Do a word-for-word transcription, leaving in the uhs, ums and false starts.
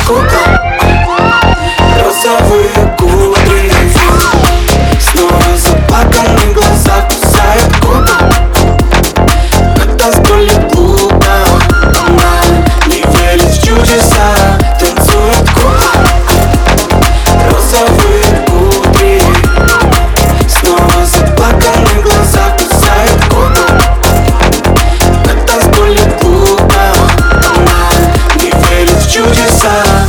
кукол, розовые кудри. Снова заплаканные глаза кусают губы. Это с болью глупо, она не верит в чудеса. Танцует кукол, розовые кудри. Снова заплаканные глаза кусают губы. Это с болью глупо, она не верит в чудеса.